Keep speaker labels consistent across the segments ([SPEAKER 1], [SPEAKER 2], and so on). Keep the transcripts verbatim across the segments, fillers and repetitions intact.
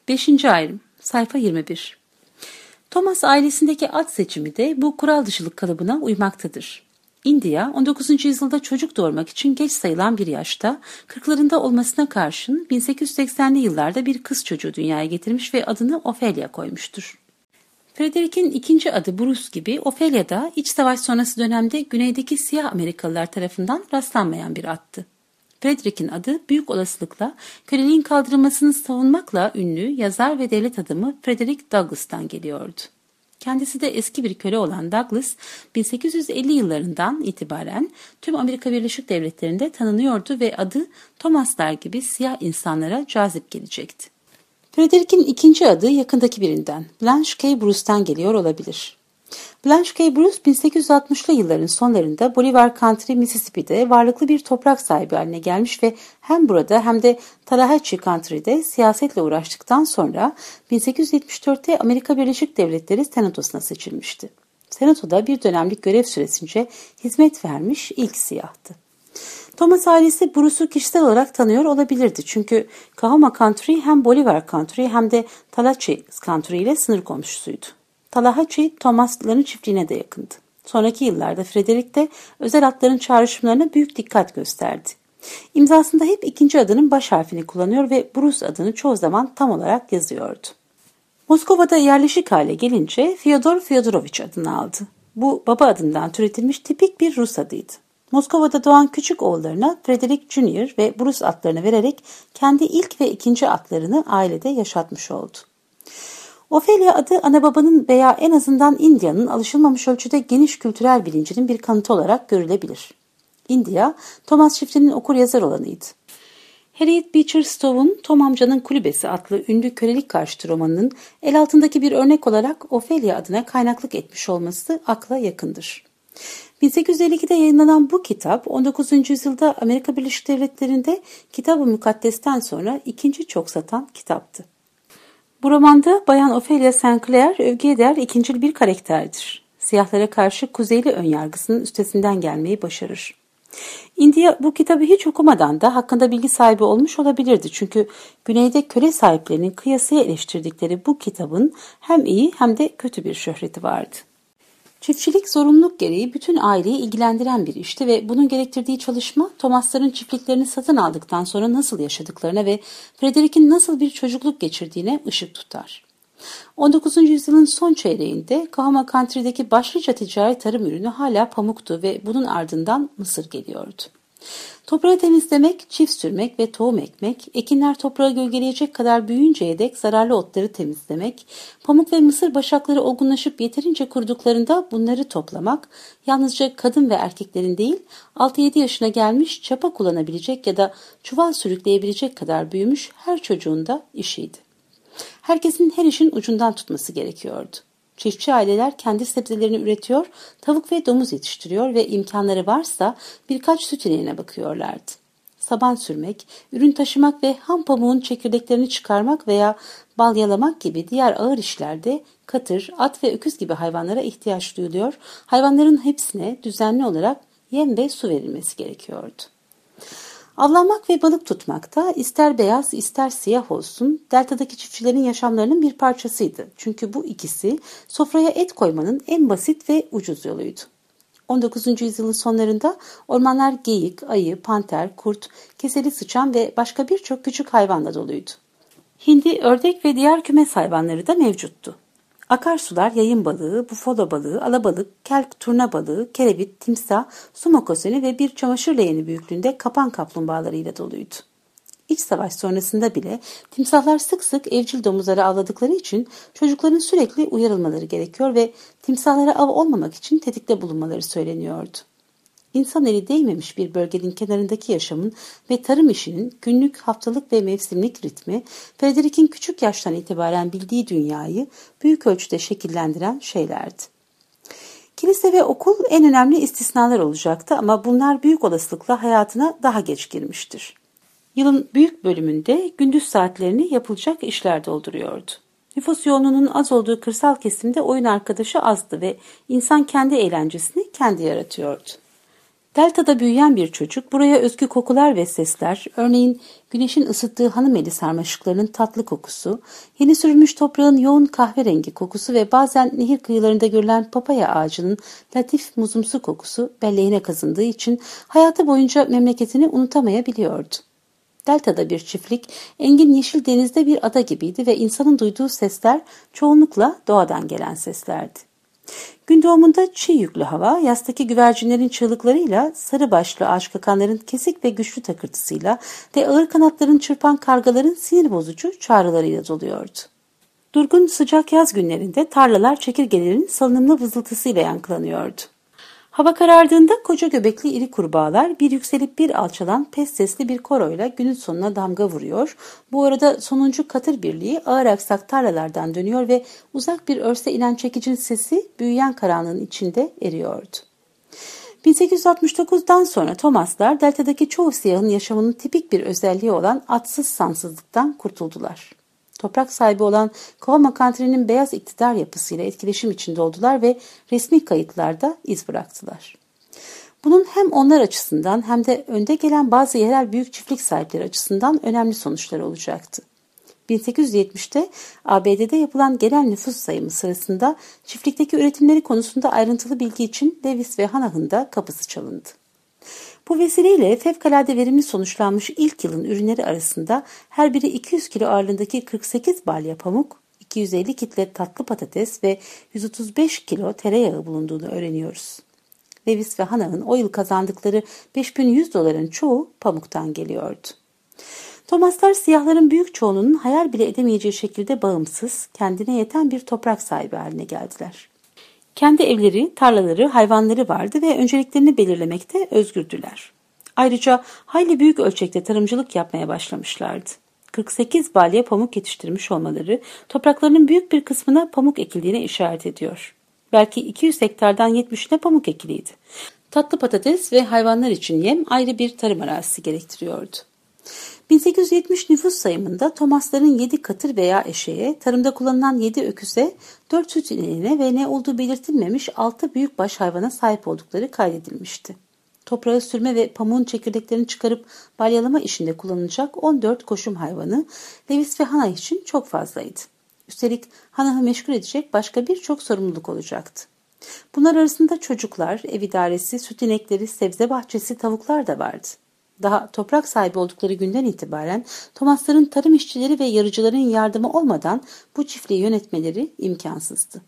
[SPEAKER 1] beşinci ayrım, sayfa yirmi bir. Thomas ailesindeki ad seçimi de bu kural dışılık kalıbına uymaktadır. India, on dokuzuncu yüzyılda çocuk doğurmak için geç sayılan bir yaşta, kırklarında olmasına karşın bin sekiz yüz seksenli yıllarda bir kız çocuğu dünyaya getirmiş ve adını Ophelia koymuştur. Frederick'in ikinci adı Bruce gibi Ophelia da iç savaş sonrası dönemde güneydeki siyah Amerikalılar tarafından rastlanmayan bir addı. Frederick'in adı büyük olasılıkla köleliğin kaldırılmasını savunmakla ünlü yazar ve devlet adamı Frederick Douglass'tan geliyordu. Kendisi de eski bir köle olan Douglass, bin sekiz yüz elli yıllarından itibaren tüm Amerika Birleşik Devletleri'nde tanınıyordu ve adı Thomaslar gibi siyah insanlara cazip gelecekti. Frederick'in ikinci adı yakındaki birinden, Blanche K. Bruce'tan geliyor olabilir. Blanche K. Bruce, bin sekiz yüz altmışlı yılların sonlarında Bolivar County, Mississippi'de varlıklı bir toprak sahibi haline gelmiş ve hem burada hem de Tallahatchie County'de siyasetle uğraştıktan sonra bin sekiz yüz yetmiş dörtte Amerika Birleşik Devletleri Senatosu'na seçilmişti. Senatoda bir dönemlik görev süresince hizmet vermiş ilk siyahtı. Thomas ailesi Bruce'u kişisel olarak tanıyor olabilirdi çünkü Kahoma Country hem Bolivar Country hem de Tallahatchie Country ile sınır komşusuydu. Tallahatchie, Thomas'ların çiftliğine de yakındı. Sonraki yıllarda Frederick de özel atların çağrışımlarına büyük dikkat gösterdi. İmzasında hep ikinci adının baş harfini kullanıyor ve Bruce adını çoğu zaman tam olarak yazıyordu. Moskova'da yerleşik hale gelince Fyodor Fyodorovich adını aldı. Bu baba adından türetilmiş tipik bir Rus adıydı. Moskova'da doğan küçük oğullarına Frederick Junior ve Bruce adlarını vererek kendi ilk ve ikinci adlarını ailede yaşatmış oldu. Ophelia adı ana babanın veya en azından India'nın alışılmamış ölçüde geniş kültürel bilincinin bir kanıtı olarak görülebilir. India, Thomas çiftinin okur-yazar olanıydı. Harriet Beecher Stowe'un Tom Amcanın Kulübesi adlı ünlü kölelik karşıtı romanının el altındaki bir örnek olarak Ophelia adına kaynaklık etmiş olması akla yakındır. bin sekiz yüz elli ikide yayınlanan bu kitap on dokuzuncu yüzyılda Amerika Birleşik Devletleri'nde Kitab-ı Mukaddes'ten sonra ikinci çok satan kitaptı. Bu romanda Bayan Ophelia Saint Clair övgüye değer ikincil bir karakterdir. Siyahlara karşı kuzeyli önyargısının üstesinden gelmeyi başarır. India bu kitabı hiç okumadan da hakkında bilgi sahibi olmuş olabilirdi. Çünkü güneyde köle sahiplerinin kıyasıya eleştirdikleri bu kitabın hem iyi hem de kötü bir şöhreti vardı. Çiftçilik zorunluluk gereği bütün aileyi ilgilendiren bir işti ve bunun gerektirdiği çalışma Thomas'ların çiftliklerini satın aldıktan sonra nasıl yaşadıklarına ve Frederick'in nasıl bir çocukluk geçirdiğine ışık tutar. on dokuzuncu yüzyılın son çeyreğinde Kahoma Country'deki başlıca ticari tarım ürünü hala pamuktu ve bunun ardından mısır geliyordu. Toprağı temizlemek, çift sürmek ve tohum ekmek, ekinler toprağı gölgeleyecek kadar büyüyünceye dek zararlı otları temizlemek, pamuk ve mısır başakları olgunlaşıp yeterince kuruduklarında bunları toplamak, yalnızca kadın ve erkeklerin değil, altı yedi yaşına gelmiş çapa kullanabilecek ya da çuval sürükleyebilecek kadar büyümüş her çocuğun da işiydi. Herkesin her işin ucundan tutması gerekiyordu. Çiftçi aileler kendi sebzelerini üretiyor, tavuk ve domuz yetiştiriyor ve imkanları varsa birkaç süt ineğine bakıyorlardı. Saban sürmek, ürün taşımak ve ham pamuğun çekirdeklerini çıkarmak veya bal yalamak gibi diğer ağır işlerde katır, at ve öküz gibi hayvanlara ihtiyaç duyuluyor, hayvanların hepsine düzenli olarak yem ve su verilmesi gerekiyordu. Avlanmak ve balık tutmak da ister beyaz ister siyah olsun deltadaki çiftçilerin yaşamlarının bir parçasıydı. Çünkü bu ikisi sofraya et koymanın en basit ve ucuz yoluydu. on dokuzuncu yüzyılın sonlarında ormanlar geyik, ayı, panter, kurt, keseli sıçan ve başka birçok küçük hayvanla doluydu. Hindi, ördek ve diğer kümes hayvanları da mevcuttu. Akarsular yayın balığı, bufalo balığı, alabalık, kelk turna balığı, kerebit, timsah, su mokoseni ve bir çamaşır leğeni büyüklüğünde kapan kaplumbağalarıyla doluydu. İç savaş sonrasında bile timsahlar sık sık evcil domuzları avladıkları için çocukların sürekli uyarılmaları gerekiyor ve timsahlara av olmamak için tetikte bulunmaları söyleniyordu. İnsan eli değmemiş bir bölgenin kenarındaki yaşamın ve tarım işinin günlük, haftalık ve mevsimlik ritmi, Frederick'in küçük yaştan itibaren bildiği dünyayı büyük ölçüde şekillendiren şeylerdi. Kilise ve okul en önemli istisnalar olacaktı ama bunlar büyük olasılıkla hayatına daha geç girmiştir. Yılın büyük bölümünde gündüz saatlerini yapılacak işler dolduruyordu. Nüfus yoğunluğunun az olduğu kırsal kesimde oyun arkadaşı azdı ve insan kendi eğlencesini kendi yaratıyordu. Delta'da büyüyen bir çocuk buraya özgü kokular ve sesler, örneğin güneşin ısıttığı hanımeli sarmaşıklarının tatlı kokusu, yeni sürülmüş toprağın yoğun kahverengi kokusu ve bazen nehir kıyılarında görülen papaya ağacının latif muzumsu kokusu belleğine kazındığı için hayatı boyunca memleketini unutamayabiliyordu. Delta'da bir çiftlik, engin yeşil denizde bir ada gibiydi ve insanın duyduğu sesler çoğunlukla doğadan gelen seslerdi. Gün doğumunda çiğ yüklü hava, yastaki güvercinlerin çığlıklarıyla, sarı başlı ağaç kakanların kesik ve güçlü takırtısıyla ve ağır kanatların çırpan kargaların sinir bozucu çağrılarıyla doluyordu. Durgun sıcak yaz günlerinde tarlalar çekirgelerin salınımlı vızıltısıyla yankılanıyordu. Hava karardığında koca göbekli iri kurbağalar bir yükselip bir alçalan pes sesli bir koroyla günün sonuna damga vuruyor. Bu arada sonuncu katır birliği ağır aksak tarlalardan dönüyor ve uzak bir örse inen çekicin sesi büyüyen karanlığın içinde eriyordu. bin sekiz yüz altmış dokuzdan sonra Thomaslar Delta'daki çoğu siyahın yaşamının tipik bir özelliği olan atsız sansızlıktan kurtuldular. Toprak sahibi olan Coahoma County'nin beyaz iktidar yapısıyla etkileşim içinde oldular ve resmi kayıtlarda iz bıraktılar. Bunun hem onlar açısından hem de önde gelen bazı yerel büyük çiftlik sahipleri açısından önemli sonuçları olacaktı. bin sekiz yüz yetmişte A B D'de yapılan genel nüfus sayımı sırasında çiftlikteki üretimleri konusunda ayrıntılı bilgi için Lewis ve Hanah'ın da kapısı çalındı. Bu vesileyle fevkalade verimli sonuçlanmış ilk yılın ürünleri arasında her biri iki yüz kilo ağırlığındaki kırk sekiz balya pamuk, iki yüz elli kitle tatlı patates ve yüz otuz beş kilo tereyağı bulunduğunu öğreniyoruz. Lewis ve Hanah'ın o yıl kazandıkları beş bin yüz doların çoğu pamuktan geliyordu. Thomaslar siyahların büyük çoğunluğunun hayal bile edemeyeceği şekilde bağımsız, kendine yeten bir toprak sahibi haline geldiler. Kendi evleri, tarlaları, hayvanları vardı ve önceliklerini belirlemekte özgürdüler. Ayrıca hayli büyük ölçekte tarımcılık yapmaya başlamışlardı. kırk sekiz balya pamuk yetiştirmiş olmaları topraklarının büyük bir kısmına pamuk ekildiğine işaret ediyor. Belki iki yüz hektardan yetmişine pamuk ekiliydi. Tatlı patates ve hayvanlar için yem ayrı bir tarım arazisi gerektiriyordu. bin sekiz yüz yetmiş nüfus sayımında Thomasların yedi katır veya eşeğe, tarımda kullanılan yedi öküze, dört süt ineğine ve ne olduğu belirtilmemiş altı büyükbaş hayvana sahip oldukları kaydedilmişti. Toprağı sürme ve pamuğun çekirdeklerini çıkarıp balyalama işinde kullanılacak on dört koşum hayvanı Lewis ve Hanah için çok fazlaydı. Üstelik Hanah'ı meşgul edecek başka birçok sorumluluk olacaktı. Bunlar arasında çocuklar, ev idaresi, süt inekleri, sebze bahçesi, tavuklar da vardı. Daha toprak sahibi oldukları günden itibaren Thomasların tarım işçileri ve yarıcıların yardımı olmadan bu çiftliği yönetmeleri imkansızdı.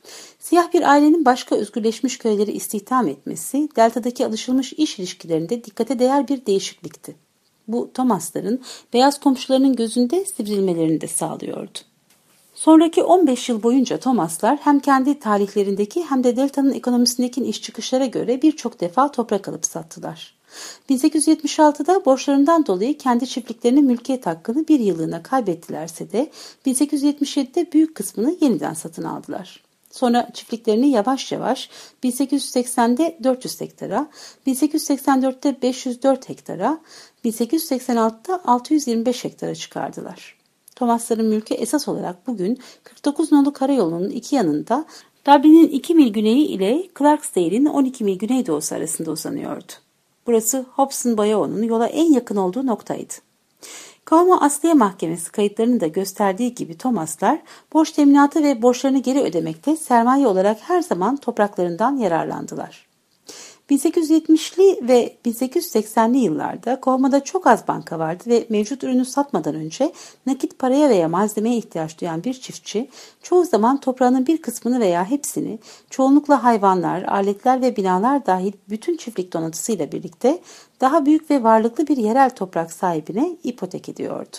[SPEAKER 1] Siyah bir ailenin başka özgürleşmiş köyleri istihdam etmesi, Delta'daki alışılmış iş ilişkilerinde dikkate değer bir değişiklikti. Bu Thomasların beyaz komşularının gözünde sivrilmelerini de sağlıyordu. Sonraki on beş yıl boyunca Thomaslar hem kendi tarihlerindeki hem de Delta'nın ekonomisindeki iş çıkışlara göre birçok defa toprak alıp sattılar. bin sekiz yüz yetmiş altıda borçlarından dolayı kendi çiftliklerinin mülkiyet hakkını bir yıllığına kaybettilerse de bin sekiz yüz yetmiş yedide büyük kısmını yeniden satın aldılar. Sonra çiftliklerini yavaş yavaş bin sekiz yüz seksende dört yüz hektara, bin sekiz yüz seksen dörtte beş yüz dört hektara, bin sekiz yüz seksen altıda altı yüz yirmi beş hektara çıkardılar. Thomasların mülkü esas olarak bugün kırk dokuz nolu karayolunun iki yanında Dublin'in iki mil güneyi ile Clarksdale'in on iki mil güneydoğusu arasında uzanıyordu. Burası Hobson Bayou'nun yola en yakın olduğu noktaydı. Coahoma Asliye Mahkemesi kayıtlarını da gösterdiği gibi Thomaslar borç teminatı ve borçlarını geri ödemekte sermaye olarak her zaman topraklarından yararlandılar. bin sekiz yüz yetmişli ve bin sekiz yüz seksenli yıllarda Coahama'da çok az banka vardı ve mevcut ürünü satmadan önce nakit paraya veya malzemeye ihtiyaç duyan bir çiftçi çoğu zaman toprağının bir kısmını veya hepsini çoğunlukla hayvanlar, aletler ve binalar dahil bütün çiftlik donatısıyla birlikte daha büyük ve varlıklı bir yerel toprak sahibine ipotek ediyordu.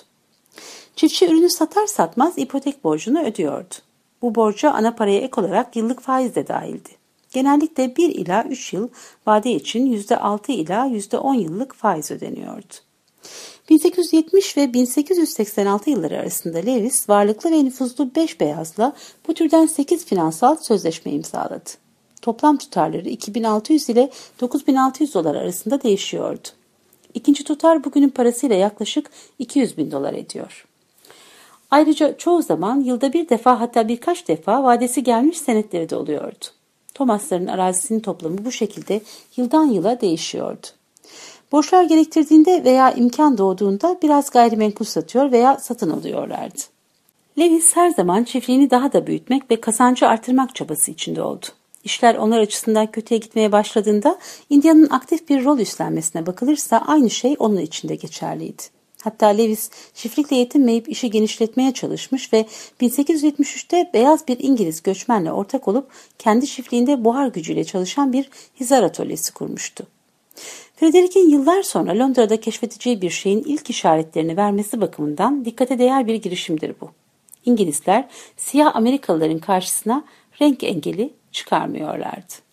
[SPEAKER 1] Çiftçi ürünü satar satmaz ipotek borcunu ödüyordu. Bu borca ana paraya ek olarak yıllık faiz de dahildi. Genellikle bir ila üç yıl vade için yüzde altı ila yüzde on yıllık faiz ödeniyordu. bin sekiz yüz yetmiş ve bin sekiz yüz seksen altı yılları arasında Lewis varlıklı ve nüfuzlu beş beyazla bu türden sekiz finansal sözleşme imzaladı. Toplam tutarları iki bin altı yüz ile dokuz bin altı yüz dolar arasında değişiyordu. İkinci tutar bugünün parasıyla yaklaşık iki yüz bin dolar ediyor. Ayrıca çoğu zaman yılda bir defa hatta birkaç defa vadesi gelmiş senetleri de oluyordu. Thomas'ların arazisinin toplamı bu şekilde yıldan yıla değişiyordu. Borçlar gerektirdiğinde veya imkan doğduğunda biraz gayrimenkul satıyor veya satın alıyorlardı. Lewis her zaman çiftliğini daha da büyütmek ve kazancı artırmak çabası içinde oldu. İşler onlar açısından kötüye gitmeye başladığında India'nın aktif bir rol üstlenmesine bakılırsa aynı şey onun için de geçerliydi. Hatta Lewis çiftlikle yetinmeyip işi genişletmeye çalışmış ve bin sekiz yüz yetmiş üçte beyaz bir İngiliz göçmenle ortak olup kendi çiftliğinde buhar gücüyle çalışan bir hizar atölyesi kurmuştu. Frederick'in yıllar sonra Londra'da keşfedeceği bir şeyin ilk işaretlerini vermesi bakımından dikkate değer bir girişimdir bu. İngilizler siyah Amerikalıların karşısına renk engeli çıkarmıyorlardı.